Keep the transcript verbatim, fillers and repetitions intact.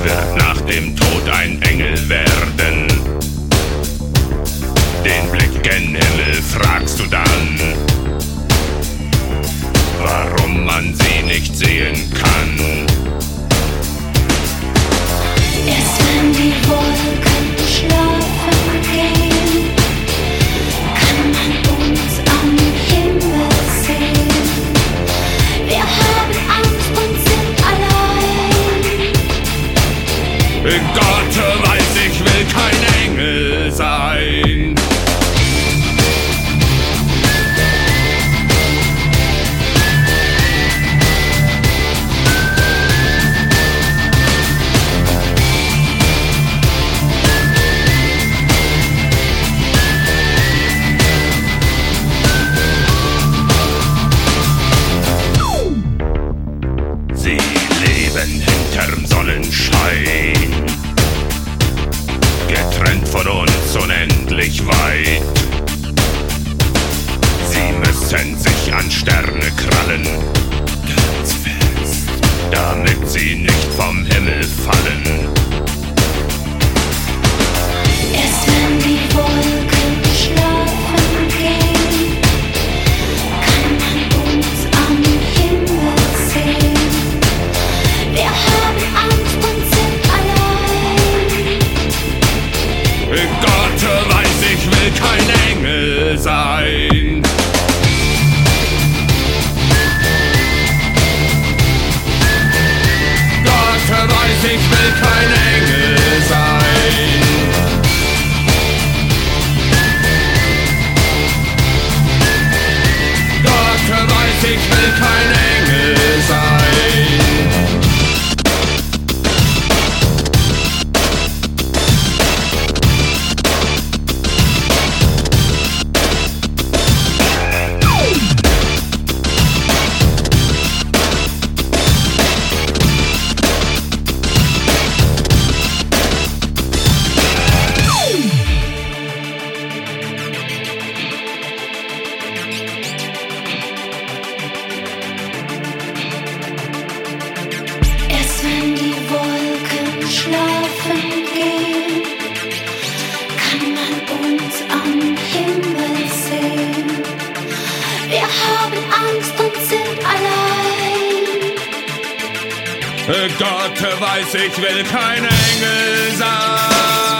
wird nach dem Tod ein Engel werden. Den Blick gen Himmel fragst du dann, warum man sie nicht sehen kann. Erst wenn die Wolken schlafen gehen, kann man uns am Himmel sehen. Wir haben Angst und sind allein. Gott weiß, ich will kein Engel sein. Sie leben hinterm Sonnenschein, getrennt von uns unendlich weit. Sie müssen sich an Sterne krallen, ganz fest, damit sie nicht vom Himmel fallen. Erst wenn die Wolken schlafen gehen, kann man uns am Himmel sehen. Wir haben Angst und sind allein. Gott weiß, ich will kein Engel sein. Gott weiß, ich will kein Engel sein. Gott weiß, ich will kein Engel sein. Erst wenn die Wolken schlafen gehen, kann man uns am Himmel sehen. Wir haben Angst und sind allein. Gott weiß, ich will kein Engel sein.